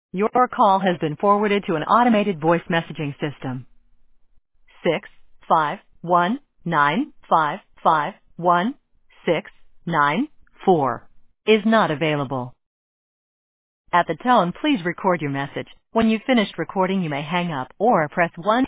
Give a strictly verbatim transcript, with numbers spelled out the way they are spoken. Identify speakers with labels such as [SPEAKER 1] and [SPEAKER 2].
[SPEAKER 1] Your call has been forwarded to an automated voice messaging system. Six five one nine five five one six nine four is not available. At the tone, please record your message. When you've finished recording, you may hang up or press one